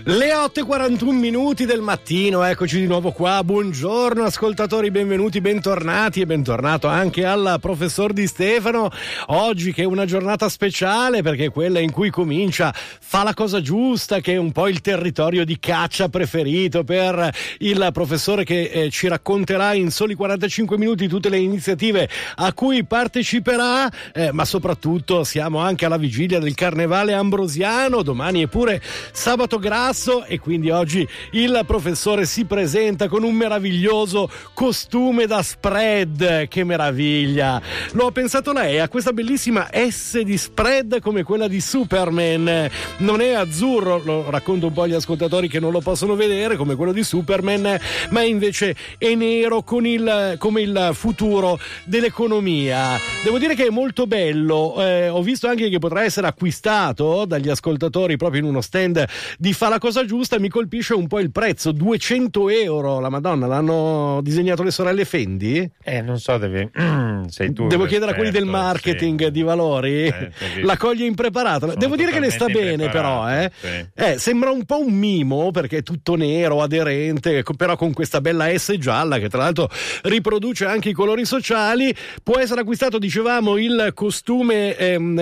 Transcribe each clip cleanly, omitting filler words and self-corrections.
Le 8:41 del mattino, eccoci di nuovo qua. Buongiorno ascoltatori, benvenuti, bentornati e bentornato anche al professor Di Stefano. Oggi che è una giornata speciale perché è quella in cui comincia Fa la cosa giusta, che è un po' il territorio di caccia preferito per il professore che ci racconterà in soli 45 minuti tutte le iniziative a cui parteciperà, ma soprattutto siamo anche alla vigilia del Carnevale Ambrosiano, domani è pure sabato grasso e quindi oggi il professore si presenta con un meraviglioso costume da spread. Che meraviglia, lo ha pensato lei, ha questa bellissima S di spread come quella di Superman, non è azzurro, lo racconto un po' agli ascoltatori che non lo possono vedere, come quello di Superman, ma invece è nero con come il futuro dell'economia. Devo dire che è molto bello, ho visto anche che potrà essere acquistato dagli ascoltatori proprio in uno stand di Fa la cosa giusta. Mi colpisce un po' il prezzo, 200 euro, la Madonna, l'hanno disegnato le sorelle Fendi? Non so, sei tu. Devo chiedere a quelli del marketing, sì, di Valori, la coglie impreparata. Devo dire che le sta bene però, sì. Sembra un po' un mimo perché è tutto nero, aderente, però con questa bella S gialla che tra l'altro riproduce anche i colori sociali. Può essere acquistato, dicevamo, il costume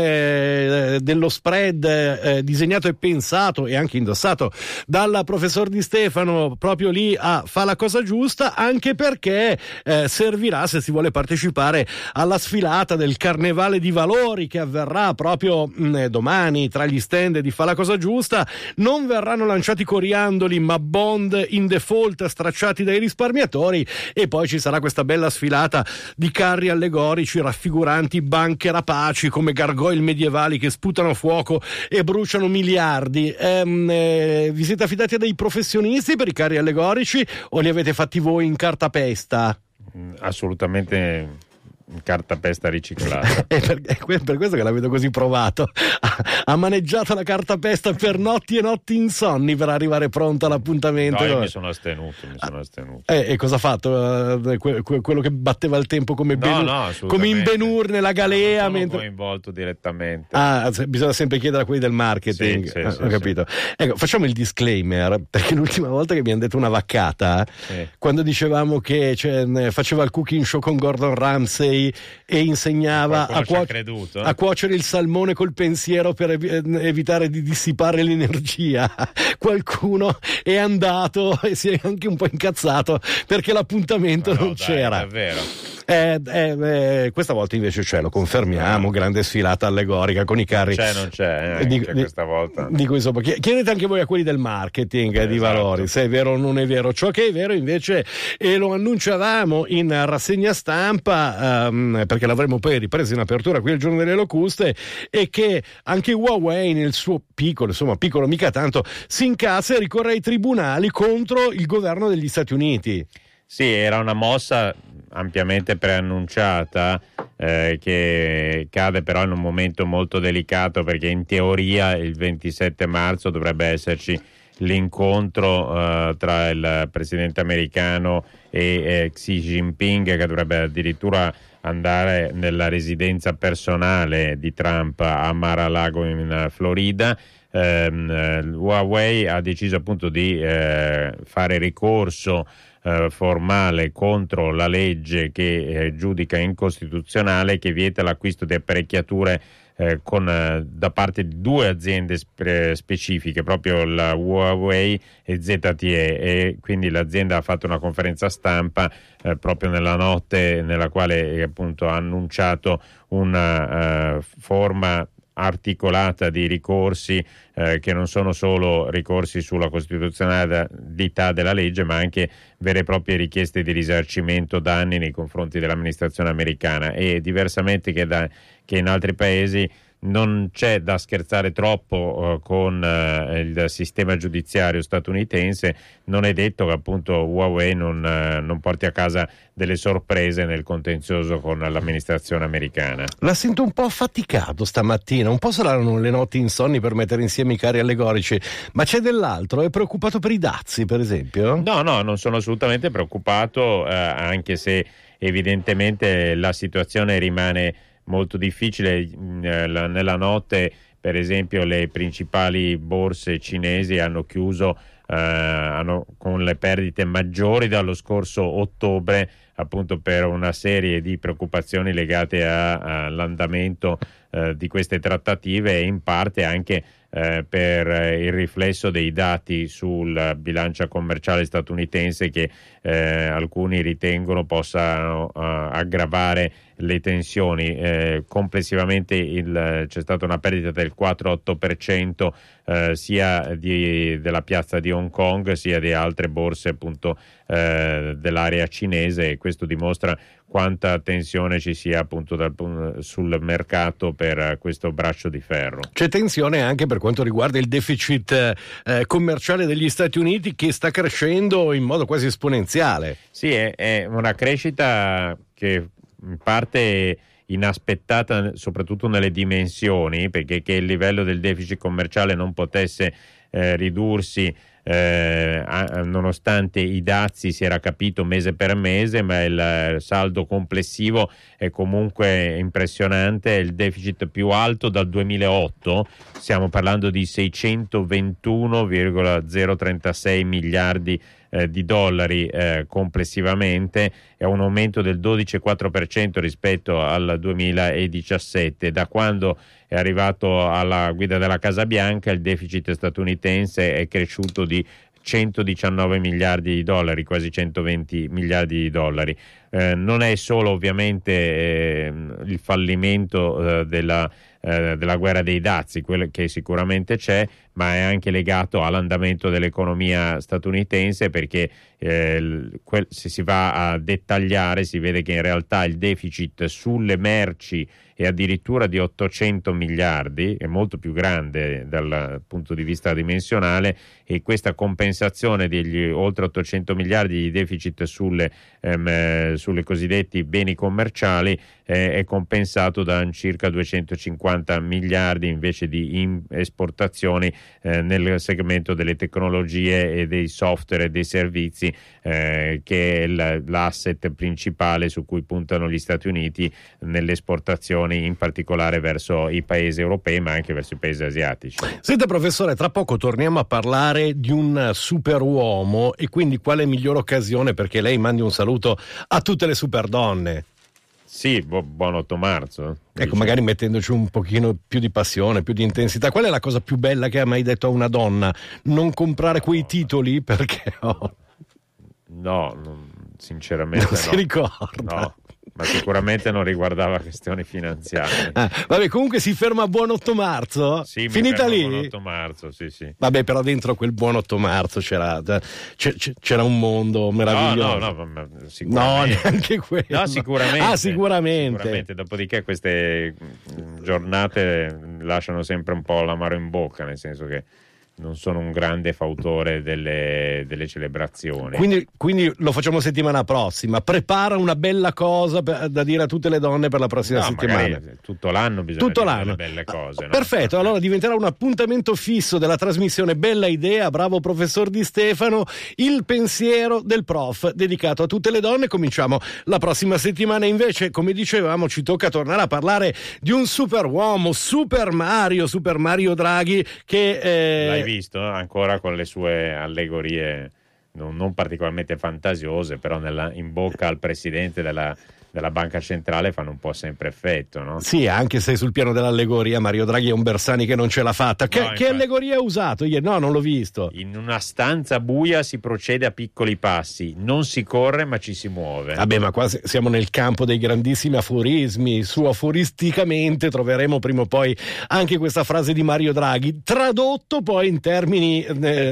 dello spread disegnato e pensato e anche indossato dal professor Di Stefano proprio lì a Fa la cosa giusta, anche perché servirà se si vuole partecipare alla sfilata del Carnevale di Valori che avverrà proprio domani tra gli stand di Fa la cosa giusta. Non verranno lanciati coriandoli ma bond in default stracciati dai risparmiatori, e poi ci sarà questa bella sfilata di carri allegorici raffiguranti banche rapaci come gargoyle medievali che sputano fuoco e bruciano miliardi. Vi siete affidati a dei professionisti per i carri allegorici o li avete fatti voi in cartapesta? Assolutamente cartapesta riciclata. È per questo che la vedo così provato. Ha maneggiato la cartapesta per notti e notti insonni per arrivare pronto all'appuntamento. No, io mi sono astenuto. E cosa ha fatto? Quello che batteva il tempo come come in Ben-Hur nella galea? Non sono coinvolto direttamente. Bisogna sempre chiedere a quelli del marketing. Sì, ho capito. Ecco, facciamo il disclaimer, perché l'ultima volta che mi hanno detto una vaccata, quando dicevamo che faceva il cooking show con Gordon Ramsay e insegnava a cuocere il salmone col pensiero per evitare di dissipare l'energia, qualcuno è andato e si è anche un po' incazzato perché l'appuntamento non c'era. Davvero. Questa volta invece c'è, lo confermiamo, grande sfilata allegorica con i carri. Non c'è questa volta. Dico, insomma, chiedete anche voi a quelli del marketing di Valori se è vero o non è vero. Ciò che è vero invece, e lo annunciavamo in rassegna stampa, perché l'avremo poi ripreso in apertura qui al Giorno delle Locuste, è che anche Huawei nel suo piccolo mica tanto, si incazza e ricorre ai tribunali contro il governo degli Stati Uniti. Sì, era una mossa ampiamente preannunciata, che cade però in un momento molto delicato, perché in teoria il 27 marzo dovrebbe esserci l'incontro tra il presidente americano e Xi Jinping, che dovrebbe addirittura andare nella residenza personale di Trump a Mar-a-Lago in Florida. Huawei ha deciso appunto di fare ricorso formale contro la legge che giudica incostituzionale, che vieta l'acquisto di apparecchiature da parte di due aziende specifiche, proprio la Huawei e ZTE, e quindi l'azienda ha fatto una conferenza stampa proprio nella notte nella quale appunto ha annunciato una forma articolata di ricorsi che non sono solo ricorsi sulla costituzionalità della legge, ma anche vere e proprie richieste di risarcimento danni nei confronti dell'amministrazione americana. E diversamente che in altri paesi non c'è da scherzare troppo con il sistema giudiziario statunitense. Non è detto che appunto Huawei non porti a casa delle sorprese nel contenzioso con l'amministrazione americana. La sento un po' affaticato stamattina, un po' saranno le notti insonni per mettere insieme i carri allegorici, ma c'è dell'altro? È preoccupato per i dazi, per esempio? No, non sono assolutamente preoccupato, anche se evidentemente la situazione rimane molto difficile. Nella notte per esempio le principali borse cinesi hanno chiuso con le perdite maggiori dallo scorso ottobre, appunto per una serie di preoccupazioni legate all'andamento di queste trattative, e in parte anche per il riflesso dei dati sul bilancia commerciale statunitense che alcuni ritengono possano aggravare le tensioni. Complessivamente c'è stata una perdita del 4,8% sia della piazza di Hong Kong sia di altre borse appunto dell'area cinese, e questo dimostra quanta tensione ci sia appunto sul mercato per questo braccio di ferro. C'è tensione anche per quanto riguarda il deficit commerciale degli Stati Uniti, che sta crescendo in modo quasi esponenziale. Sì, è una crescita che in parte inaspettata, soprattutto nelle dimensioni, perché che il livello del deficit commerciale non potesse ridursi nonostante i dazi si era capito mese per mese, ma il saldo complessivo è comunque impressionante. È il deficit più alto dal 2008, stiamo parlando di 621,036 miliardi di dollari complessivamente, è un aumento del 12,4% rispetto al 2017. Da quando è arrivato alla guida della Casa Bianca, il deficit statunitense è cresciuto di 119 miliardi di dollari, quasi 120 miliardi di dollari. Non è solo ovviamente il fallimento della guerra dei dazi, quello che sicuramente c'è, ma è anche legato all'andamento dell'economia statunitense, perché se si va a dettagliare si vede che in realtà il deficit sulle merci è addirittura di 800 miliardi, è molto più grande dal punto di vista dimensionale, e questa compensazione degli oltre 800 miliardi di deficit sulle cosiddetti beni commerciali è compensato da circa 250 miliardi invece di esportazioni nel segmento delle tecnologie e dei software e dei servizi, che è l'asset principale su cui puntano gli Stati Uniti nelle esportazioni, in particolare verso i paesi europei ma anche verso i paesi asiatici. Senta professore, tra poco torniamo a parlare di un superuomo, e quindi quale migliore occasione perché lei mandi un saluto a tutte le superdonne. Sì, buon 8 marzo. Ecco, magari mettendoci un pochino più di passione, più di intensità. Qual è la cosa più bella che ha mai detto a una donna? Non comprare quei titoli perché... No, sinceramente non si ricorda. No, ma sicuramente non riguardava questioni finanziarie. Vabbè, comunque si ferma a buon 8 marzo? Sì, finita lì? Buon 8 marzo, sì. Vabbè, però dentro quel buon 8 marzo c'era un mondo meraviglioso. No, ma sicuramente. No, neanche quello. No, sicuramente. Sicuramente. Dopodiché queste giornate lasciano sempre un po' l'amaro in bocca, nel senso che non sono un grande fautore delle celebrazioni. Quindi lo facciamo settimana prossima. Prepara una bella cosa da dire a tutte le donne per la prossima settimana. Tutto l'anno bisogna dire delle belle cose. No? Perfetto, allora diventerà un appuntamento fisso della trasmissione Bella Idea, bravo professor Di Stefano, il pensiero del prof dedicato a tutte le donne. Cominciamo la prossima settimana. Invece, come dicevamo, ci tocca tornare a parlare di un superuomo, Super Mario Draghi, che l'hai visto ancora con le sue allegorie non particolarmente fantasiose, però in bocca al presidente della Banca Centrale fanno un po' sempre effetto, no? Sì, anche se sul piano dell'allegoria Mario Draghi è un Bersani che non ce l'ha fatta. Che allegoria ha usato? No, non l'ho visto. In una stanza buia si procede a piccoli passi, non si corre ma ci si muove. Vabbè, ma qua siamo nel campo dei grandissimi aforismi. Su aforisticamente troveremo prima o poi anche questa frase di Mario Draghi, tradotto poi in termini...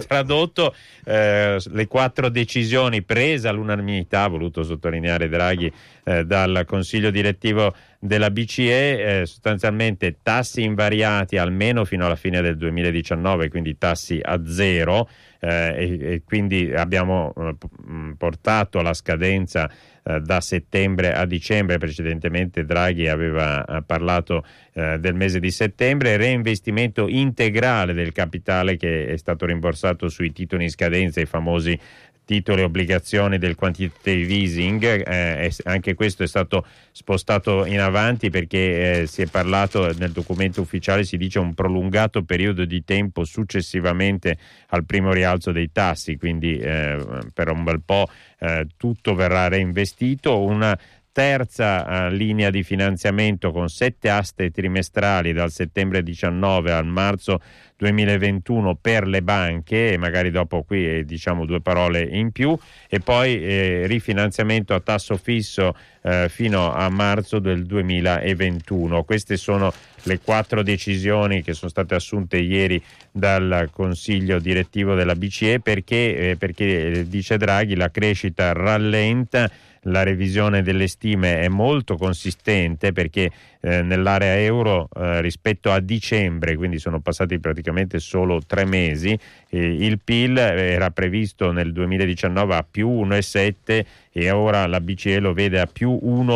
le 4 decisioni prese all'unanimità, ha voluto sottolineare Draghi, dal consiglio direttivo della BCE, sostanzialmente tassi invariati almeno fino alla fine del 2019, quindi tassi a zero, e quindi abbiamo portato la scadenza da settembre a dicembre. Precedentemente Draghi aveva parlato del mese di settembre. Reinvestimento integrale del capitale che è stato rimborsato sui titoli in scadenza, i famosi titoli e obbligazioni del quantitative easing, anche questo è stato spostato in avanti perché si è parlato nel documento ufficiale, si dice un prolungato periodo di tempo successivamente al primo rialzo dei tassi, quindi per un bel po' tutto verrà reinvestito. Una terza linea di finanziamento con 7 aste trimestrali dal settembre 19 al marzo 2021 per le banche, e magari dopo qui diciamo 2 parole in più, e poi rifinanziamento a tasso fisso fino a marzo del 2021. Queste sono le 4 decisioni che sono state assunte ieri dal Consiglio direttivo della BCE perché dice Draghi la crescita rallenta. La revisione delle stime è molto consistente perché nell'area euro rispetto a dicembre, quindi sono passati praticamente solo 3 mesi, il PIL era previsto nel 2019 a più 1,7 e ora la BCE lo vede a più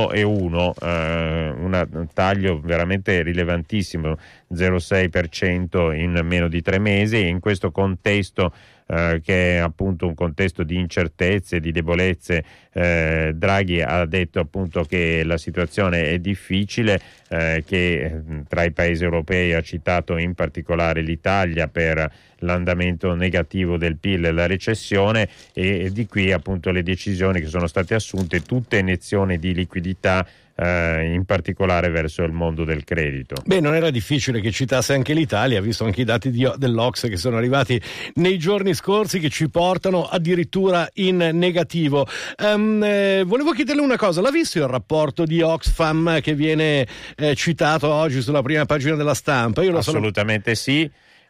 1,1, un taglio veramente rilevantissimo, 0,6% in meno di 3 mesi, e in questo contesto che è appunto un contesto di incertezze, di debolezze, Draghi ha detto appunto che la situazione è difficile, che tra i paesi europei ha citato in particolare l'Italia per l'andamento negativo del PIL e la recessione, e di qui appunto le decisioni che sono state assunte, tutte iniezioni di liquidità in particolare verso il mondo del credito. Beh, non era difficile che citasse anche l'Italia, visto anche i dati dell'Ocse che sono arrivati nei giorni scorsi, che ci portano addirittura in negativo. Volevo chiederle una cosa: l'ha visto il rapporto di Oxfam che viene citato oggi sulla prima pagina della Stampa? Assolutamente sì.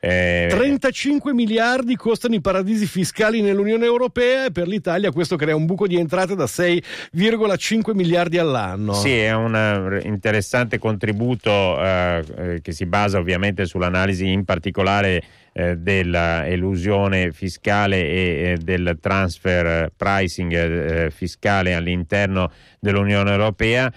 35 miliardi costano i paradisi fiscali nell'Unione Europea, e per l'Italia questo crea un buco di entrate da 6,5 miliardi all'anno. Sì, è un interessante contributo che si basa ovviamente sull'analisi in particolare dell'elusione fiscale e del transfer pricing fiscale all'interno dell'Unione Europea.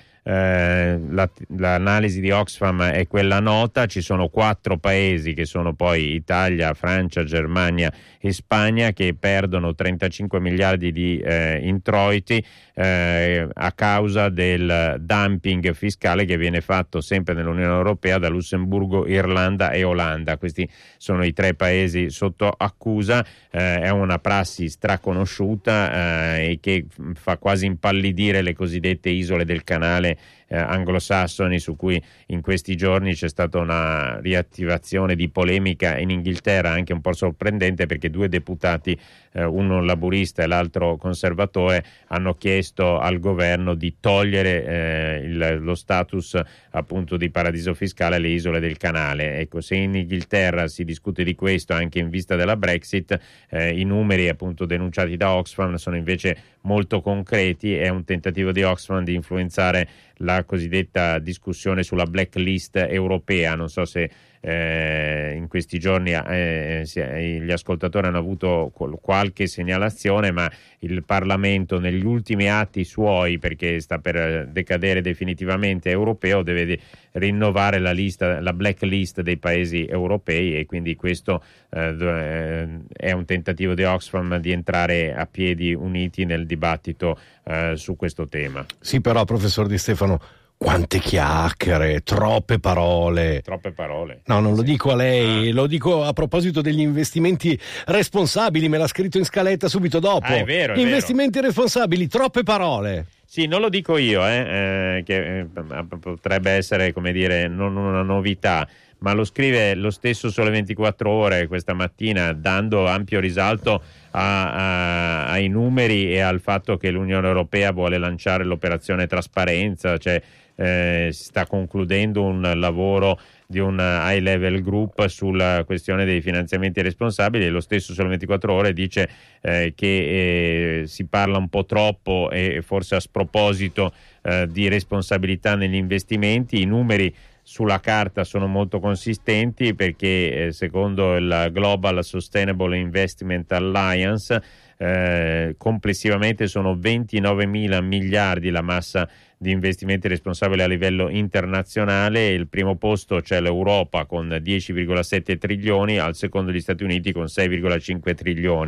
L'analisi di Oxfam è quella nota, ci sono 4 paesi che sono poi Italia, Francia, Germania e Spagna che perdono 35 miliardi di introiti a causa del dumping fiscale che viene fatto sempre nell'Unione Europea da Lussemburgo, Irlanda e Olanda. Questi sono i 3 paesi sotto accusa. È una prassi straconosciuta e che fa quasi impallidire le cosiddette isole del canale anglosassoni, su cui in questi giorni c'è stata una riattivazione di polemica in Inghilterra, anche un po' sorprendente, perché 2 deputati, uno laburista e l'altro conservatore, hanno chiesto al governo di togliere lo status appunto di paradiso fiscale alle isole del canale. Ecco, se in Inghilterra si discute di questo anche in vista della Brexit, i numeri appunto denunciati da Oxfam sono invece molto concreti. È un tentativo di Oxfam di influenzare la cosiddetta discussione sulla blacklist europea. Non so se in questi giorni gli ascoltatori hanno avuto qualche segnalazione, ma il Parlamento negli ultimi atti suoi, perché sta per decadere definitivamente europeo, deve rinnovare la blacklist dei paesi europei, e quindi questo è un tentativo di Oxfam di entrare a piedi uniti nel dibattito su questo tema. Sì, però professor Di Stefano, quante chiacchiere, troppe parole. Troppe parole. No, non lo dico a lei, lo dico a proposito degli investimenti responsabili, me l'ha scritto in scaletta subito dopo. È vero, investimenti responsabili, troppe parole. Sì, non lo dico io, che potrebbe essere, come dire, non una novità, ma lo scrive lo stesso Sole 24 Ore questa mattina, dando ampio risalto ai numeri e al fatto che l'Unione Europea vuole lanciare l'operazione trasparenza, cioè si sta concludendo un lavoro di un high level group sulla questione dei finanziamenti responsabili, e lo stesso Sole 24 Ore dice che si parla un po' troppo e forse a sproposito di responsabilità negli investimenti. I numeri sulla carta sono molto consistenti perché secondo il Global Sustainable Investment Alliance complessivamente sono 29 mila miliardi la massa di investimenti responsabili a livello internazionale. Il primo posto c'è l'Europa con 10,7 trilioni, al secondo gli Stati Uniti con 6,5 trilioni.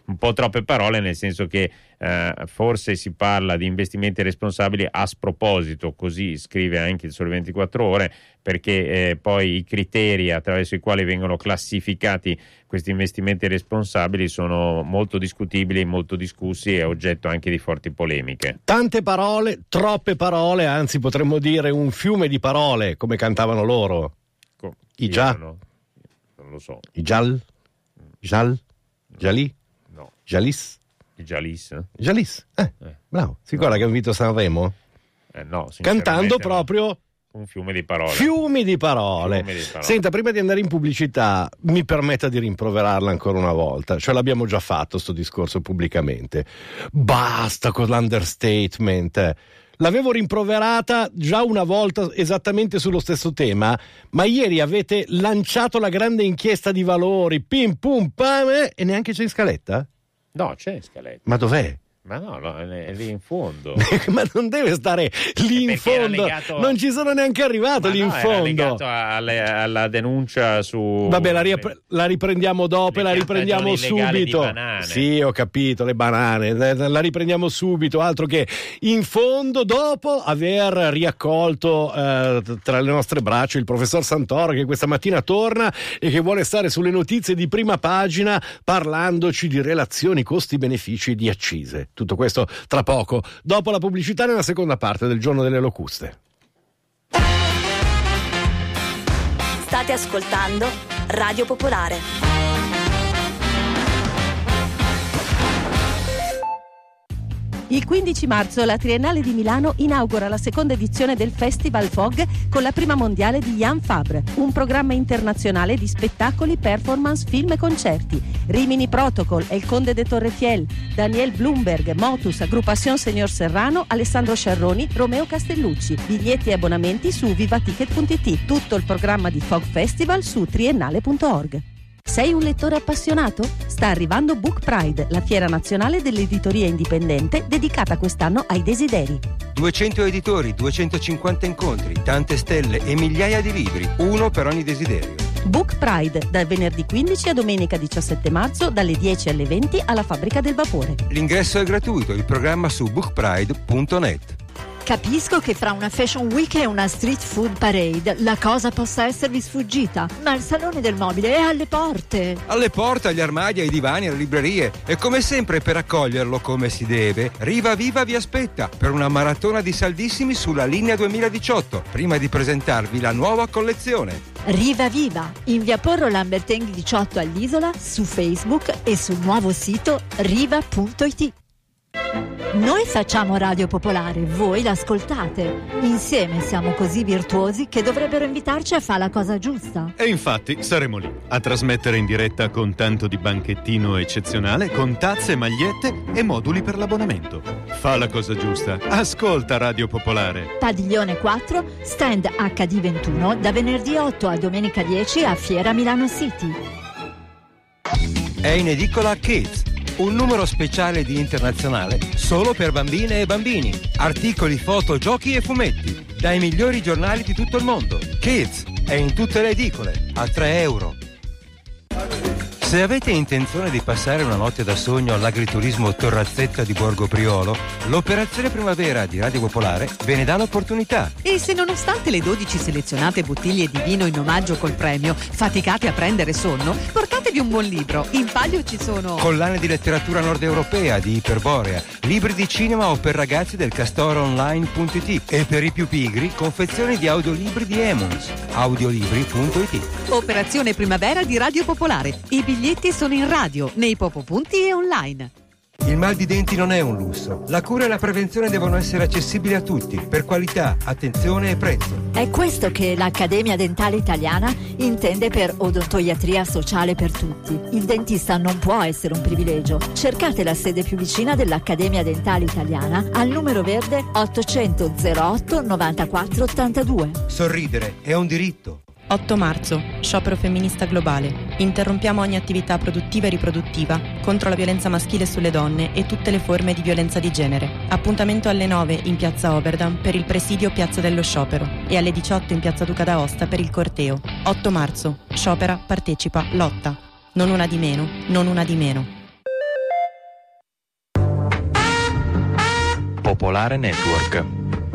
un po' troppe parole, nel senso che forse si parla di investimenti responsabili a sproposito, così scrive anche il Sole 24 Ore, perché poi i criteri attraverso i quali vengono classificati questi investimenti responsabili sono molto discutibili, molto discussi e oggetto anche di forti polemiche. Tante parole, troppe parole, anzi potremmo dire un fiume di parole, come cantavano loro. I già? Non lo so. I gial? Gial? Gialì? No. Gialis? I Jalis? Jalis, bravo. Si ricorda che ha vinto Sanremo? No, cantando proprio un fiume di parole. Fiumi di parole. Senta, prima di andare in pubblicità, mi permetta di rimproverarla ancora una volta. Cioè, l'abbiamo già fatto sto discorso pubblicamente. Basta con l'understatement. L'avevo rimproverata già una volta esattamente sullo stesso tema, ma ieri avete lanciato la grande inchiesta di valori, pim pum pam, e neanche c'è in scaletta? No, c'è in scaletta. Ma dov'è? Ma no, è lì in fondo. Ma non deve stare lì in fondo, non ci sono neanche arrivato lì in fondo. Era legato alla denuncia su... Vabbè, la riprendiamo dopo e la riprendiamo subito. Sì, ho capito, le banane, la riprendiamo subito, altro che in fondo dopo aver riaccolto tra le nostre braccia il professor Santoro, che questa mattina torna e che vuole stare sulle notizie di prima pagina parlandoci di relazioni costi-benefici di accise. Tutto questo tra poco, dopo la pubblicità nella seconda parte del Giorno delle Locuste. State ascoltando Radio Popolare. Il 15 marzo la Triennale di Milano inaugura la seconda edizione del Festival Fog con la prima mondiale di Jan Fabre, un programma internazionale di spettacoli, performance, film e concerti. Rimini Protocol, El Conde de Torrefiel, Daniel Bloomberg, Motus, Agrupación Señor Serrano, Alessandro Sciarroni, Romeo Castellucci. Biglietti e abbonamenti su vivaticket.it. Tutto il programma di Fog Festival su triennale.org. Sei un lettore appassionato? Sta arrivando Book Pride, la fiera nazionale dell'editoria indipendente dedicata quest'anno ai desideri. 200 editori, 250 incontri, tante stelle e migliaia di libri, uno per ogni desiderio. Book Pride, dal venerdì 15 a domenica 17 marzo, dalle 10 alle 20 alla Fabbrica del Vapore. L'ingresso è gratuito, il programma su bookpride.net. Capisco che fra una fashion week e una street food parade la cosa possa esservi sfuggita, ma il Salone del Mobile è alle porte. Alle porte, agli armadi, ai divani, alle librerie. E come sempre, per accoglierlo come si deve, Riva Viva vi aspetta per una maratona di saldissimi sulla linea 2018, prima di presentarvi la nuova collezione. Riva Viva, in via Porro Lambertenghi 18 all'Isola, su Facebook e sul nuovo sito riva.it. Noi facciamo Radio Popolare, voi l'ascoltate. Insieme siamo così virtuosi che dovrebbero invitarci a fare la cosa giusta. E infatti saremo lì, a trasmettere in diretta con tanto di banchettino eccezionale, con tazze, magliette e moduli per l'abbonamento. Fa la cosa giusta, ascolta Radio Popolare. Padiglione 4, stand HD21, da venerdì 8 a domenica 10 a Fiera Milano City. È in edicola Kids, un numero speciale di Internazionale solo per bambine e bambini. Articoli, foto, giochi e fumetti dai migliori giornali di tutto il mondo. Kids è in tutte le edicole a €3. Se avete intenzione di passare una notte da sogno all'agriturismo Torrazzetta di Borgo Priolo, l'operazione primavera di Radio Popolare ve ne dà l'opportunità. E se nonostante le 12 selezionate bottiglie di vino in omaggio col premio faticate a prendere sonno, portatevi un buon libro. In palio ci sono collane di letteratura nord europea di Iperborea, libri di cinema o per ragazzi del castoroonline.it e per i più pigri confezioni di audiolibri di Emons, audiolibri.it. Operazione primavera di Radio Popolare. I biglietti sono in radio, nei popopunti e online. Il mal di denti non è un lusso. La cura e la prevenzione devono essere accessibili a tutti, per qualità, attenzione e prezzo. È questo che l'Accademia Dentale Italiana intende per odontoiatria sociale per tutti. Il dentista non può essere un privilegio. Cercate la sede più vicina dell'Accademia Dentale Italiana al numero verde 800 08 94 82. Sorridere è un diritto. 8 marzo, sciopero femminista globale. Interrompiamo ogni attività produttiva e riproduttiva contro la violenza maschile sulle donne e tutte le forme di violenza di genere. Appuntamento alle 9 in piazza Oberdam per il presidio Piazza dello Sciopero e alle 18 in piazza Duca d'Aosta per il corteo. 8 marzo, sciopera, partecipa, lotta. Non una di meno, non una di meno. Popolare Network.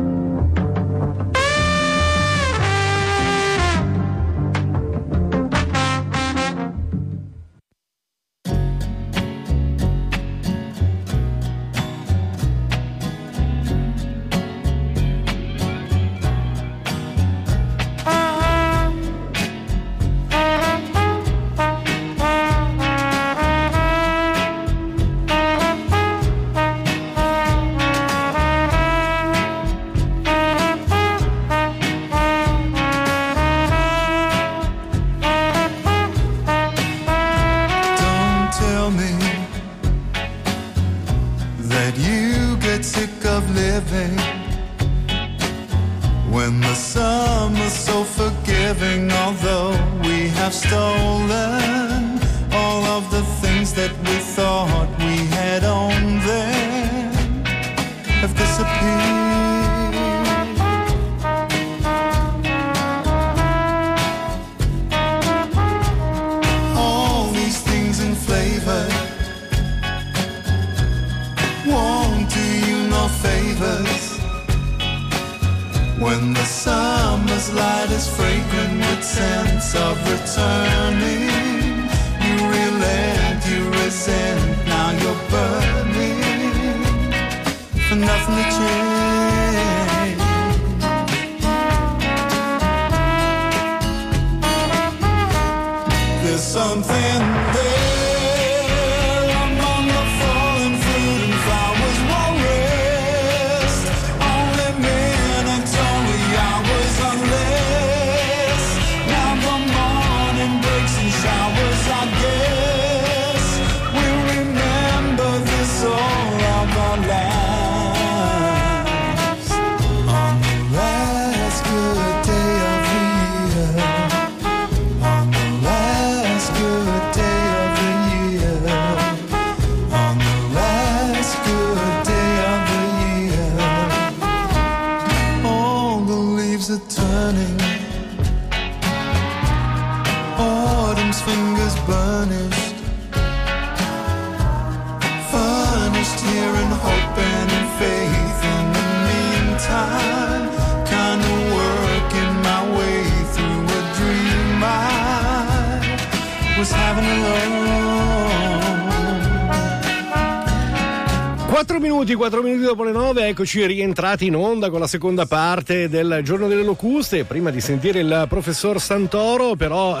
Quattro minuti dopo le 9, eccoci rientrati in onda con la seconda parte del Giorno delle Locuste. Prima di sentire il professor Santoro, però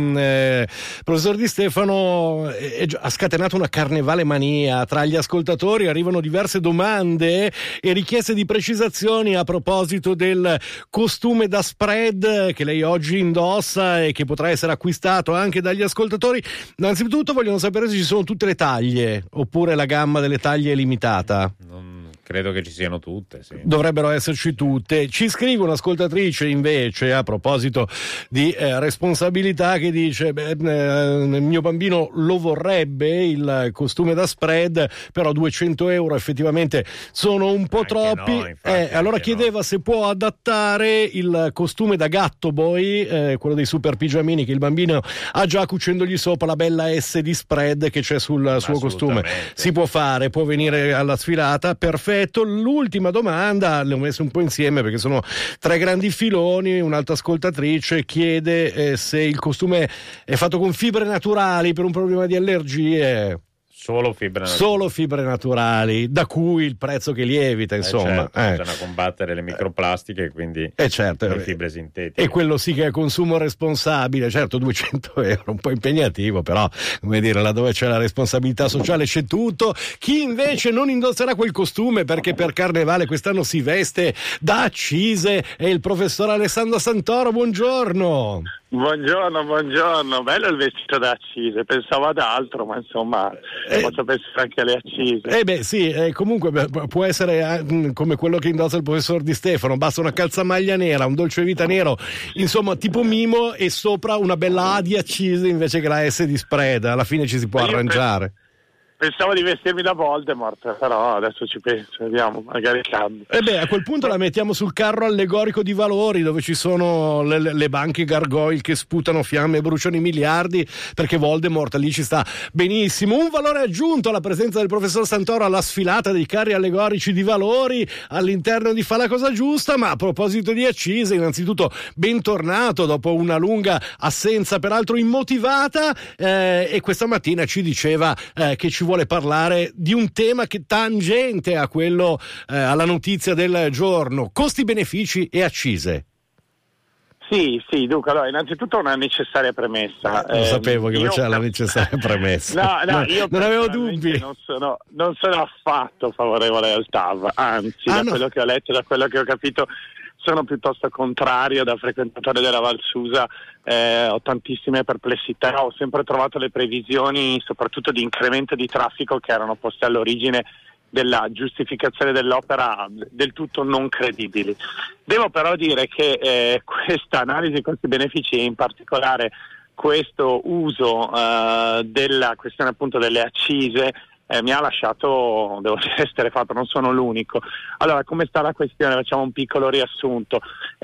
professor Di Stefano ha scatenato una carnevale mania tra gli ascoltatori. Arrivano diverse domande e richieste di precisazioni a proposito del costume da spread che lei oggi indossa e che potrà essere acquistato anche dagli ascoltatori. Innanzitutto vogliono sapere se ci sono tutte le taglie oppure la gamma delle taglie è limitata. Credo che ci siano tutte, sì. Dovrebbero esserci tutte. Ci scrive un'ascoltatrice invece a proposito di responsabilità che dice mio bambino lo vorrebbe il costume da spread, però 200 euro effettivamente sono un po' anche troppi, no, infatti, allora chiedeva se può adattare il costume da gatto boy, quello dei super pigiamini che il bambino ha già cucendogli sopra la bella S di spread che c'è sul suo costume. Si può fare, può venire alla sfilata, perfetto. L'ultima domanda le ho messe un po' insieme perché sono tre grandi filoni. Un'altra ascoltatrice chiede se il costume è fatto con fibre naturali per un problema di allergie. Solo fibre naturali. Solo fibre naturali, da cui il prezzo che lievita, insomma. Certo, bisogna combattere le microplastiche, quindi certo, le fibre sintetiche. E quello sì che è consumo responsabile, certo 200 euro, un po' impegnativo, però, come dire, laddove c'è la responsabilità sociale c'è tutto. Chi invece non indosserà quel costume perché per Carnevale quest'anno si veste da accise è il professor Alessandro Santoro, buongiorno. Buongiorno, bello il vestito da accise, pensavo ad altro, ma insomma posso pensare anche alle accise. Sì, comunque può essere come quello che indossa il professor Di Stefano, basta una calzamaglia nera, un dolce vita nero, insomma tipo mimo e sopra una bella A di accise invece che la S di spread, alla fine ci si può arrangiare. Pensavo di vestirmi da Voldemort, però adesso ci penso, vediamo, magari cambio. A quel punto la mettiamo sul carro allegorico di valori, dove ci sono le banche gargoyle che sputano fiamme e bruciano i miliardi, perché Voldemort lì ci sta benissimo. Un valore aggiunto alla presenza del professor Santoro alla sfilata dei carri allegorici di valori all'interno di Fa la cosa giusta. Ma a proposito di accise, innanzitutto bentornato dopo una lunga assenza, peraltro immotivata, e questa mattina ci diceva che ci vuole parlare di un tema che tangente a quello, alla notizia del giorno: costi, benefici e accise. Sì, dunque, allora, innanzitutto una necessaria premessa. Lo sapevo che c'era la necessaria premessa. No, io non avevo dubbi. Non sono affatto favorevole al TAV, anzi, quello che ho letto, da quello che ho capito, sono piuttosto contrario. Da frequentatore della Val Susa ho tantissime perplessità. Ho sempre trovato le previsioni, soprattutto di incremento di traffico, che erano poste all'origine della giustificazione dell'opera, del tutto non credibili. Devo però dire che questa analisi costi-benefici, e in particolare questo uso della questione appunto delle accise, mi ha lasciato, devo essere fatto, non sono l'unico. Allora, come sta la questione? Facciamo un piccolo riassunto.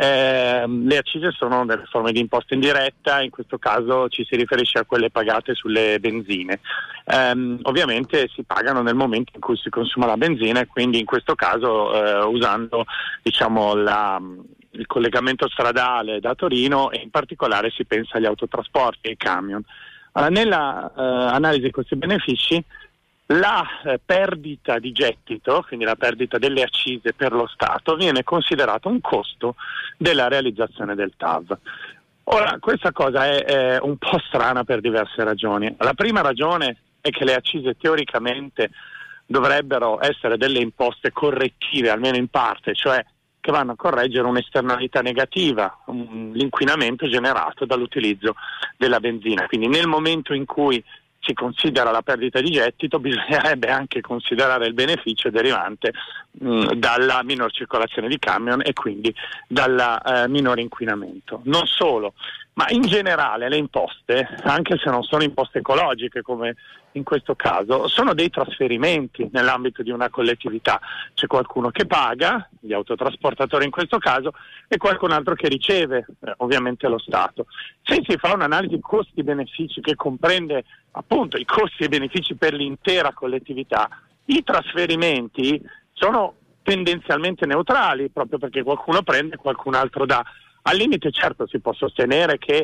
Le accise sono delle forme di imposta indiretta, in questo caso ci si riferisce a quelle pagate sulle benzine. Ovviamente si pagano nel momento in cui si consuma la benzina, e quindi in questo caso usando, diciamo, il collegamento stradale da Torino, e in particolare si pensa agli autotrasporti e ai camion. Allora, nella analisi costi-benefici, la perdita di gettito, quindi la perdita delle accise per lo Stato, viene considerata un costo della realizzazione del TAV. Ora, questa cosa è un po' strana per diverse ragioni. La prima ragione è che le accise teoricamente dovrebbero essere delle imposte correttive, almeno in parte, cioè che vanno a correggere un'esternalità negativa, l'inquinamento generato dall'utilizzo della benzina. Quindi nel momento in cui si considera la perdita di gettito, bisognerebbe anche considerare il beneficio derivante dalla minor circolazione di camion e quindi dal minore inquinamento. Non solo, ma in generale le imposte, anche se non sono imposte ecologiche come in questo caso, sono dei trasferimenti nell'ambito di una collettività. C'è qualcuno che paga, gli autotrasportatori in questo caso, e qualcun altro che riceve, ovviamente lo Stato. Se si fa un'analisi costi-benefici che comprende appunto i costi e benefici per l'intera collettività, i trasferimenti sono tendenzialmente neutrali, proprio perché qualcuno prende e qualcun altro dà. Al limite, certo, si può sostenere che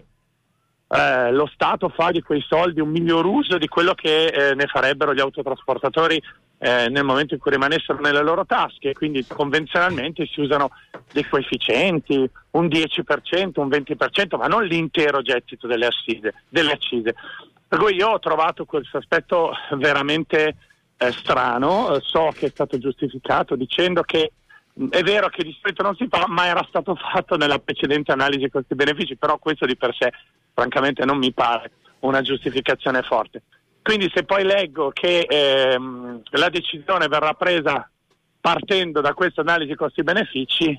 lo Stato fa di quei soldi un miglior uso di quello che ne farebbero gli autotrasportatori nel momento in cui rimanessero nelle loro tasche, quindi convenzionalmente si usano dei coefficienti, un 10%, un 20%, ma non l'intero gettito delle accise. Per cui io ho trovato questo aspetto veramente strano. So che è stato giustificato dicendo che è vero che di solito non si fa, ma era stato fatto nella precedente analisi costi-benefici, però questo di per sé francamente non mi pare una giustificazione forte. Quindi se poi leggo che la decisione verrà presa partendo da questa analisi costi-benefici,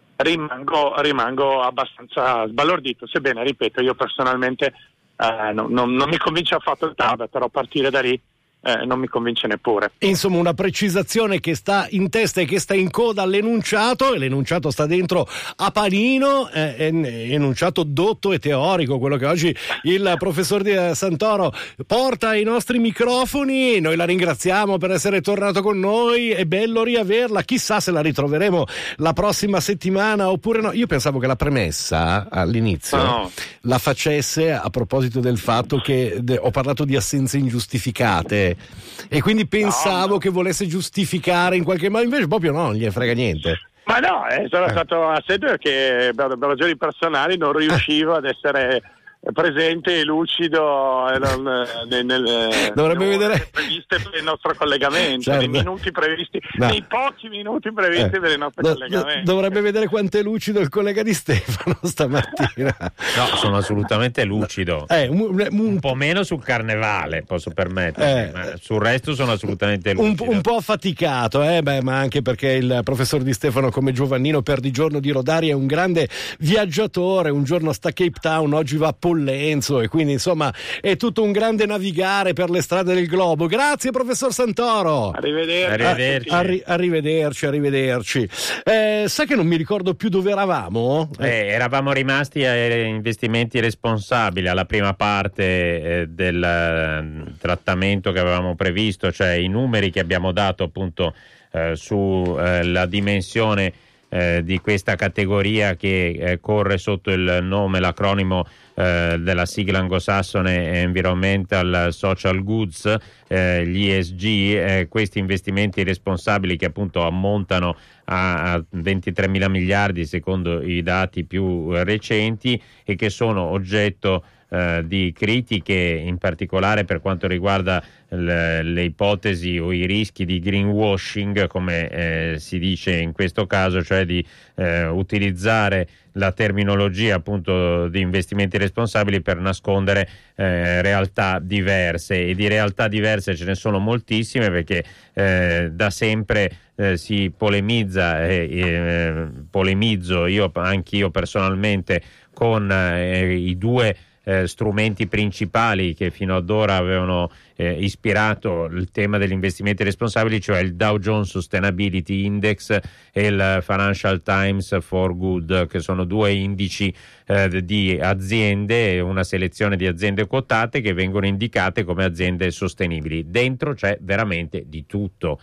rimango abbastanza sbalordito, sebbene, ripeto, io personalmente non mi convince affatto il TAV, però partire da lì non mi convince neppure. Insomma, una precisazione che sta in testa e che sta in coda all'enunciato, e l'enunciato sta dentro a panino, enunciato dotto e teorico, quello che oggi il professor Santoro porta ai nostri microfoni. Noi la ringraziamo per essere tornato con noi, è bello riaverla, chissà se la ritroveremo la prossima settimana oppure no. Io pensavo che la premessa all'inizio la facesse a proposito del fatto che ho parlato di assenze ingiustificate, e quindi pensavo che volesse giustificare in qualche modo, invece proprio no, non gliene frega niente. Ma no, sono stato assente perché per ragioni personali non riuscivo ad essere presente e lucido dovrebbe vedere previste per il nostro collegamento, certo. Nei minuti previsti, nei pochi minuti previsti per il nostro collegamento. Dovrebbe vedere quanto è lucido il collega di Stefano stamattina. No, sono assolutamente lucido. Un po' meno sul carnevale, posso permettermi, ma sul resto sono assolutamente lucido. Un po' affaticato, ma anche perché il professor Di Stefano, come Giovannino Perdigiorno di Rodari, è un grande viaggiatore. Un giorno sta a Cape Town, oggi va a Pollenzo, e quindi insomma è tutto un grande navigare per le strade del globo. Grazie professor Santoro. Arrivederci. Sa che non mi ricordo più dove eravamo? Eravamo rimasti ai investimenti responsabili, alla prima parte del trattamento che avevamo previsto, cioè i numeri che abbiamo dato appunto sulla dimensione di questa categoria che corre sotto il nome, l'acronimo della sigla anglosassone Environmental Social Goods, gli ESG, questi investimenti responsabili che appunto ammontano a 23 mila miliardi secondo i dati più recenti e che sono oggetto di critiche, in particolare per quanto riguarda le ipotesi o i rischi di greenwashing, come si dice in questo caso, cioè di utilizzare la terminologia appunto di investimenti responsabili per nascondere realtà diverse, e di realtà diverse ce ne sono moltissime, perché da sempre si polemizza polemizzo anch'io personalmente con i due strumenti principali che fino ad ora avevano ispirato il tema degli investimenti responsabili, cioè il Dow Jones Sustainability Index e il Financial Times for Good, che sono due indici di aziende, una selezione di aziende quotate che vengono indicate come aziende sostenibili. Dentro c'è veramente di tutto.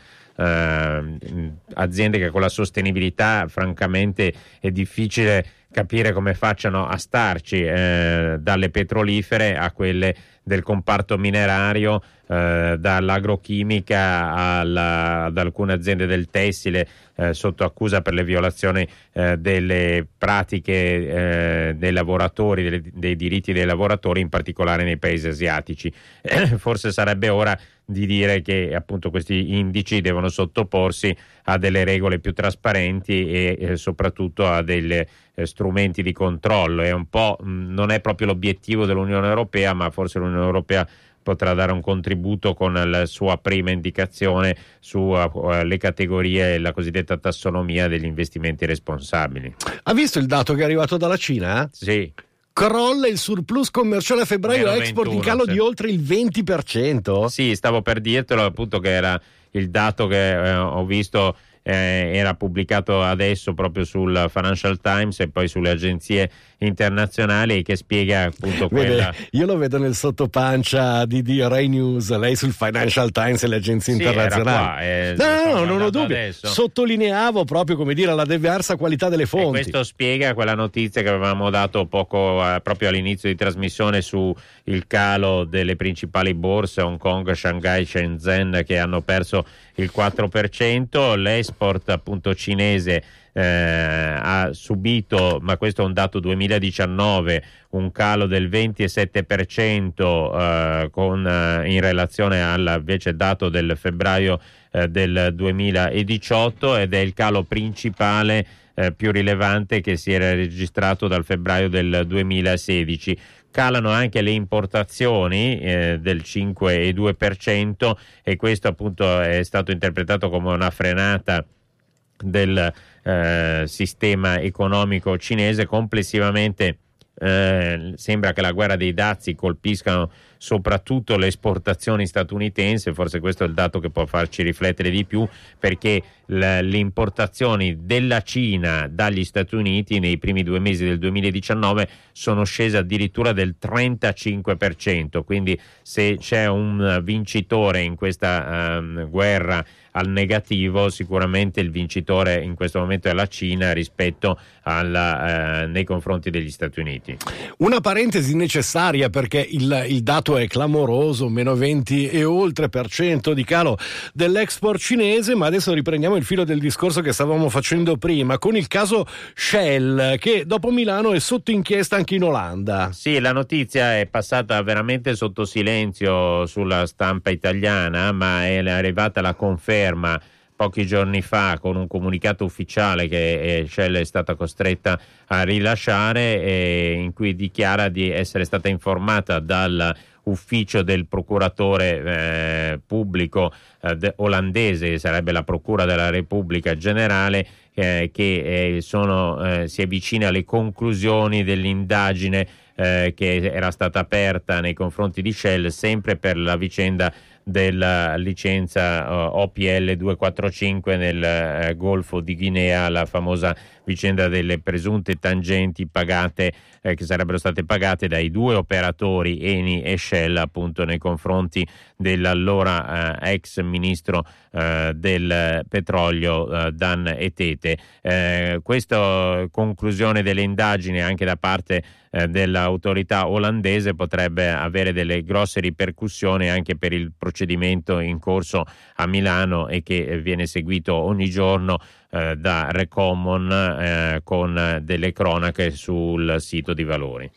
Aziende che con la sostenibilità francamente è difficile capire come facciano a starci, dalle petrolifere a quelle del comparto minerario, dall'agrochimica ad alcune aziende del tessile sotto accusa per le violazioni delle pratiche dei lavoratori, dei diritti dei lavoratori, in particolare nei paesi asiatici. Forse sarebbe ora di dire che appunto questi indici devono sottoporsi a delle regole più trasparenti e soprattutto a dei strumenti di controllo. È un po', non è proprio l'obiettivo dell'Unione Europea, ma forse l'Unione Europea potrà dare un contributo con la sua prima indicazione sulle categorie e la cosiddetta tassonomia degli investimenti responsabili. Ha visto il dato che è arrivato dalla Cina? Sì. Crolla il surplus commerciale a febbraio, export in calo di oltre il 20%. Sì, stavo per dirtelo appunto, che era il dato che ho visto, era pubblicato adesso proprio sul Financial Times e poi sulle agenzie internazionali, che spiega appunto quella. Io lo vedo nel sottopancia di Rai News, lei sul Financial Times e le agenzie internazionali. No, non ho dubbio. Adesso. Sottolineavo proprio, come dire, la diversa qualità delle fonti. E questo spiega quella notizia che avevamo dato proprio all'inizio di trasmissione su il calo delle principali borse, Hong Kong, Shanghai, Shenzhen, che hanno perso il 4%. L'export appunto cinese ha subito, ma questo è un dato 2019, un calo del 27% in relazione al invece dato del febbraio del 2018, ed è il calo principale più rilevante che si era registrato dal febbraio del 2016. Calano anche le importazioni del 5,2%, e questo appunto è stato interpretato come una frenata del sistema economico cinese. Complessivamente sembra che la guerra dei dazi colpiscano soprattutto le esportazioni statunitensi. Forse questo è il dato che può farci riflettere di più, perché le importazioni della Cina dagli Stati Uniti nei primi 2 mesi del 2019 sono scese addirittura del 35%, quindi se c'è un vincitore in questa guerra al negativo, sicuramente il vincitore in questo momento è la Cina rispetto nei confronti degli Stati Uniti. Una parentesi necessaria, perché il dato è clamoroso, meno 20 e oltre % di calo dell'export cinese, ma adesso riprendiamo il filo del discorso che stavamo facendo prima con il caso Shell, che dopo Milano è sotto inchiesta anche in Olanda. Sì, la notizia è passata veramente sotto silenzio sulla stampa italiana, ma è arrivata la conferma pochi giorni fa con un comunicato ufficiale che Shell è stata costretta a rilasciare, in cui dichiara di essere stata informata dal ufficio del procuratore pubblico olandese, sarebbe la Procura della Repubblica Generale, che si avvicina alle conclusioni dell'indagine che era stata aperta nei confronti di Shell, sempre per la vicenda della licenza OPL 245 nel Golfo di Guinea, la famosa vicenda delle presunte tangenti pagate che sarebbero state pagate dai due operatori Eni e Shell, appunto, nei confronti dell'allora ex ministro del petrolio Dan Etete. Questa conclusione delle indagini anche da parte dell'autorità olandese potrebbe avere delle grosse ripercussioni anche per il procedimento in corso a Milano e che viene seguito ogni giorno da Recommon con delle cronache sul sito di Valori.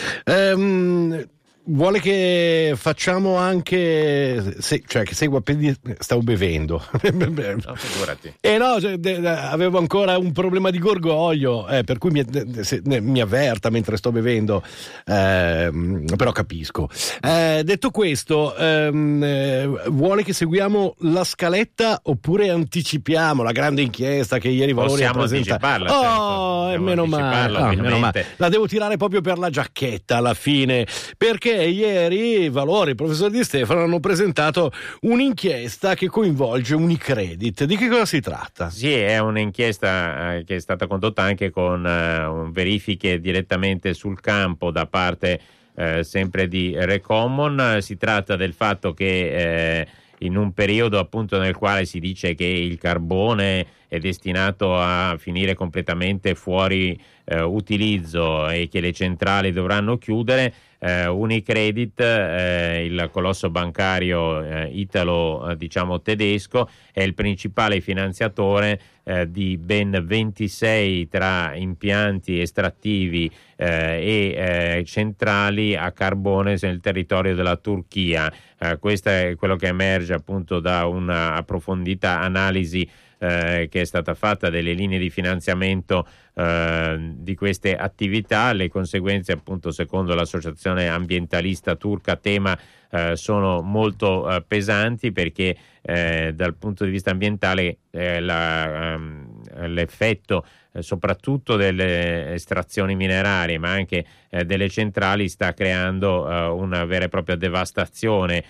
Vuole che facciamo anche cioè che segua, stavo bevendo. No, figurati. Avevo ancora un problema di gorgoglio, per cui mi avverta mentre sto bevendo, però capisco. Detto questo, vuole che seguiamo la scaletta oppure anticipiamo la grande inchiesta che ieri Valori ha presentato? Possiamo meno male. La devo tirare proprio per la giacchetta alla fine, perché ieri Valori e il professor Di Stefano hanno presentato un'inchiesta che coinvolge Unicredit. Di che cosa si tratta? Sì, è un'inchiesta che è stata condotta anche con verifiche direttamente sul campo da parte sempre di Recommon. Si tratta del fatto che in un periodo appunto nel quale si dice che il carbone è destinato a finire completamente fuori utilizzo e che le centrali dovranno chiudere, Unicredit, il colosso bancario italo tedesco, è il principale finanziatore di ben 26 tra impianti estrattivi e centrali a carbone nel territorio della Turchia. Questo è quello che emerge appunto da una approfondita analisi che è stata fatta delle linee di finanziamento di queste attività. Le conseguenze, appunto, secondo l'associazione ambientalista turca Tema, sono molto pesanti, perché dal punto di vista ambientale l'effetto soprattutto delle estrazioni minerarie ma anche delle centrali sta creando una vera e propria devastazione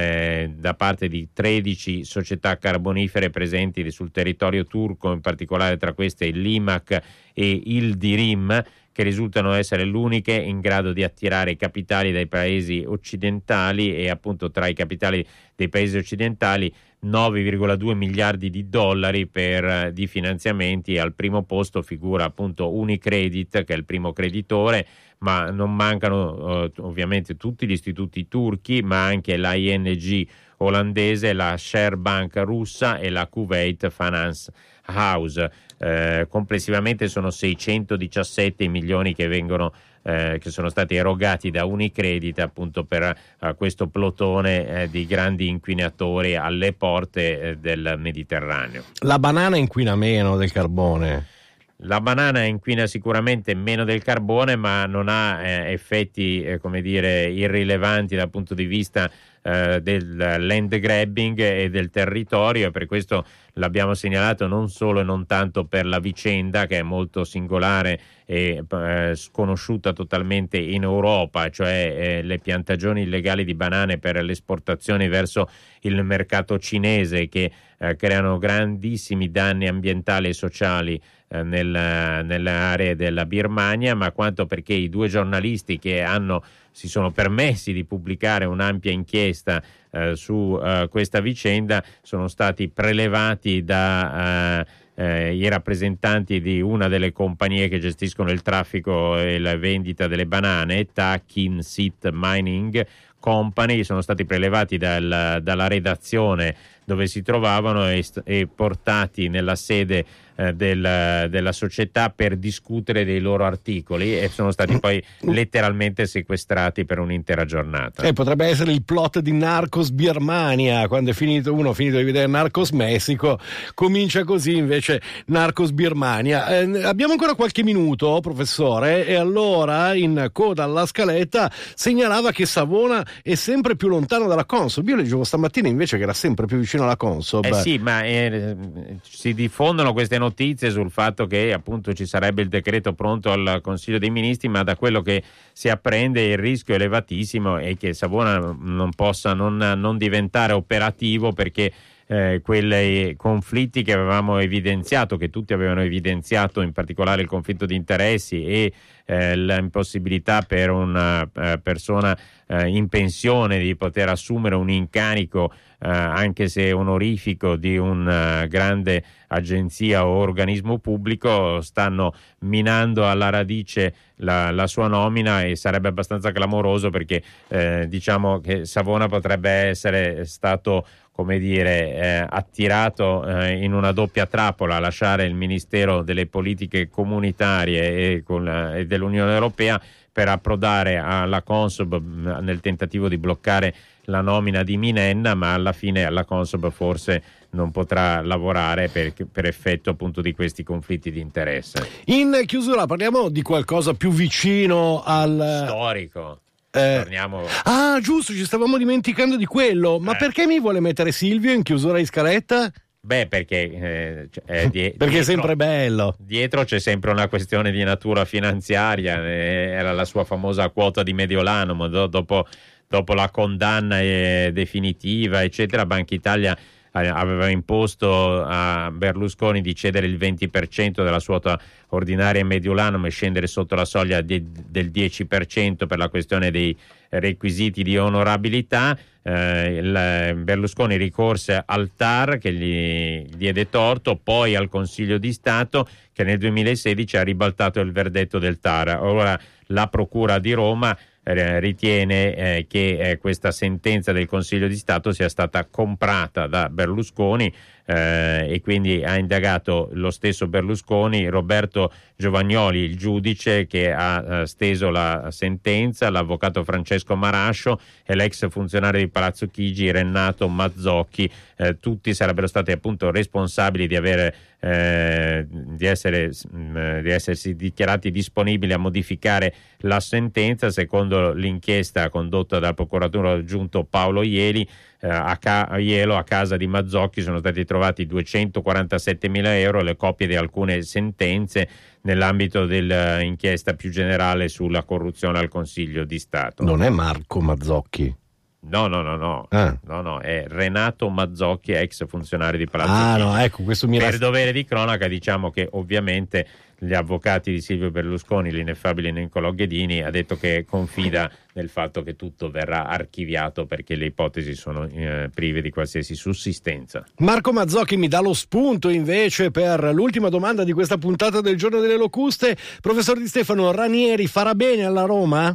da parte di 13 società carbonifere presenti sul territorio turco, in particolare tra queste il Limak e il Dirim, che risultano essere l'uniche in grado di attirare i capitali dai paesi occidentali, e appunto tra i capitali dei paesi occidentali 9,2 miliardi di dollari di finanziamenti. Al primo posto figura appunto Unicredit, che è il primo creditore, ma non mancano ovviamente tutti gli istituti turchi, ma anche la ING olandese, la Sberbank russa e la Kuwait Finance House. Complessivamente sono 617 i milioni che sono stati erogati da Unicredit appunto per questo plotone di grandi inquinatori alle porte del Mediterraneo. La banana inquina meno del carbone? La banana inquina sicuramente meno del carbone, ma non ha effetti irrilevanti dal punto di vista del land grabbing e del territorio, e per questo l'abbiamo segnalato non solo e non tanto per la vicenda, che è molto singolare e sconosciuta totalmente in Europa, cioè le piantagioni illegali di banane per l'esportazione verso il mercato cinese, che creano grandissimi danni ambientali e sociali nelle aree della Birmania, ma quanto perché i due giornalisti che si sono permessi di pubblicare un'ampia inchiesta su questa vicenda sono stati prelevati da i rappresentanti di una delle compagnie che gestiscono il traffico e la vendita delle banane, Takin Sit Mining Company. Sono stati prelevati dalla redazione dove si trovavano e portati nella sede della società per discutere dei loro articoli, e sono stati poi letteralmente sequestrati per un'intera giornata. Potrebbe essere il plot di Narcos Birmania, quando finito di vedere Narcos Messico, comincia così invece Narcos Birmania. Abbiamo ancora qualche minuto, professore, e allora in coda alla scaletta segnalava che Savona è sempre più lontano dalla Consob. Io leggevo stamattina invece che era sempre più vicino alla Consob. Sì, ma si diffondono queste notizie notizie sul fatto che appunto ci sarebbe il decreto pronto al Consiglio dei Ministri, ma da quello che si apprende il rischio elevatissimo è che Savona non possa non diventare operativo, perché quei conflitti che avevamo evidenziato, che tutti avevano evidenziato, in particolare il conflitto di interessi e l'impossibilità per una persona in pensione di poter assumere un incarico anche se onorifico di un grande agenzia o organismo pubblico, stanno minando alla radice la sua nomina, e sarebbe abbastanza clamoroso, perché diciamo che Savona potrebbe essere stato, come dire, attirato in una doppia trappola, a lasciare il Ministero delle Politiche Comunitarie e dell'Unione Europea per approdare alla Consob nel tentativo di bloccare la nomina di Minenna, ma alla fine alla Consob forse non potrà lavorare per effetto appunto di questi conflitti di interesse. In chiusura parliamo di qualcosa più vicino al storico. Torniamo. Ah, giusto, ci stavamo dimenticando di quello. Ma perché mi vuole mettere Silvio in chiusura di scaletta? Beh, perché perché è sempre bello. Dietro c'è sempre una questione di natura finanziaria. Era la sua famosa quota di Mediolanum. Dopo la condanna definitiva, eccetera, Banca Italia aveva imposto a Berlusconi di cedere il 20% della sua ordinaria Mediolanum e scendere sotto la soglia del 10% per la questione dei requisiti di onorabilità. Berlusconi ricorse al TAR, che gli diede torto, poi al Consiglio di Stato, che nel 2016 ha ribaltato il verdetto del TAR. Ora la Procura di Roma ritiene che questa sentenza del Consiglio di Stato sia stata comprata da Berlusconi, e quindi ha indagato lo stesso Berlusconi, Roberto Giovagnoli, il giudice che ha steso la sentenza, l'avvocato Francesco Marascio e l'ex funzionario di Palazzo Chigi Renato Mazzocchi. Tutti sarebbero stati appunto responsabili di essersi dichiarati disponibili a modificare la sentenza. Secondo l'inchiesta condotta dal procuratore aggiunto Paolo Ieli, a casa di Mazzocchi sono stati trovati 247.000 euro, le copie di alcune sentenze nell'ambito dell'inchiesta più generale sulla corruzione al Consiglio di Stato. Non è Marco Mazzocchi? No, è Renato Mazzocchi, ex funzionario di Palazzo Chigi. No, ecco, questo per dovere di cronaca diciamo che ovviamente gli avvocati di Silvio Berlusconi, l'ineffabile Niccolò Ghedini, ha detto che confida nel fatto che tutto verrà archiviato perché le ipotesi sono prive di qualsiasi sussistenza. Marco Mazzocchi mi dà lo spunto invece per l'ultima domanda di questa puntata del Giorno delle Locuste. Professor Di Stefano, Ranieri farà bene alla Roma?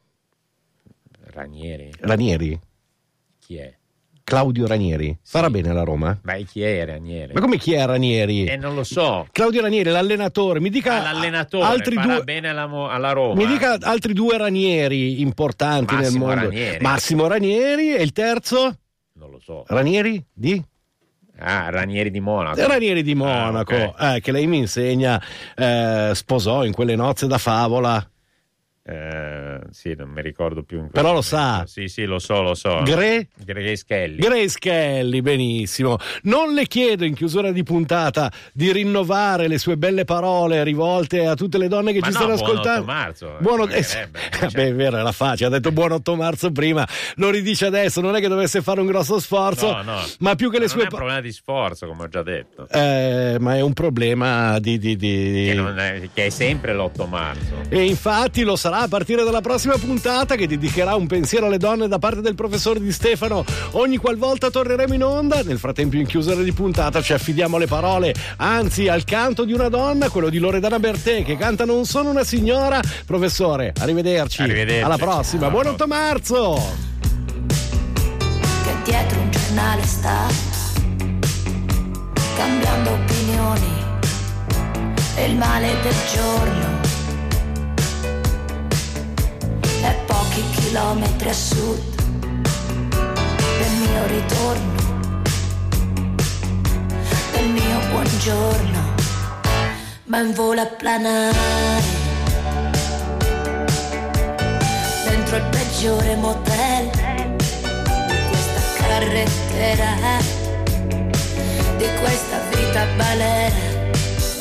Ranieri? Chi è? Claudio Ranieri farà bene alla Roma? Ma chi è Ranieri? Ma come chi è Ranieri? Non lo so. Claudio Ranieri, l'allenatore. Mi dica l'allenatore altri farà due... bene alla Roma. Mi dica altri due Ranieri importanti nel mondo. Ranieri. Massimo Ranieri e il terzo? Non lo so. Ranieri di? Ranieri di Monaco. Ranieri di Monaco, okay. Che lei mi insegna, sposò in quelle nozze da favola. Sì, non mi ricordo più. Però lo sa. Sì, lo so. Grace Kelly, benissimo. Non le chiedo in chiusura di puntata di rinnovare le sue belle parole rivolte a tutte le donne che ci stanno ascoltando. Buon 8 marzo. Beh, è vero, era facile, ha detto buon 8 marzo prima, lo ridice adesso, non è che dovesse fare un grosso sforzo, ma più che le sue non è un problema di sforzo, come ho già detto. Ma è un problema che è sempre l'8 marzo. E infatti lo sarà a partire dalla prossima puntata, che dedicherà un pensiero alle donne da parte del professor Di Stefano ogni qualvolta torneremo in onda. Nel frattempo, in chiusura di puntata, ci affidiamo alle parole, anzi al canto di una donna, quello di Loredana Bertè, che canta Non sono una signora. Professore, arrivederci. Alla prossima, buon 8 marzo. Che dietro un giornale sta cambiando opinioni e il male del giorno è pochi chilometri a sud del mio ritorno, del mio buongiorno, ma in volo a planare dentro il peggiore motel di questa carrettera, di questa vita balera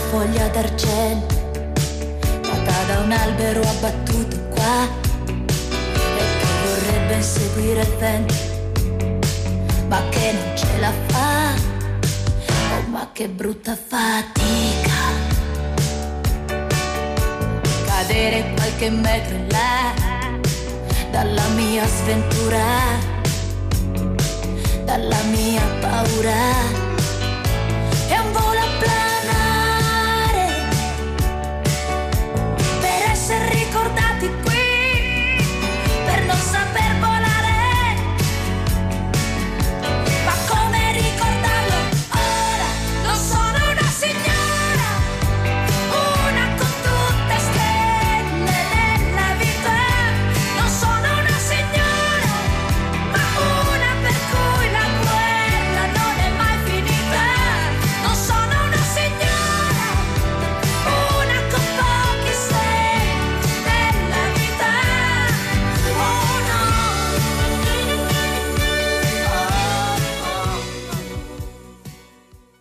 foglia d'argento data da un albero abbattuto qua e che vorrebbe inseguire il vento ma che non ce la fa. Oh, ma che brutta fatica cadere qualche metro in là dalla mia sventura, dalla mia paura.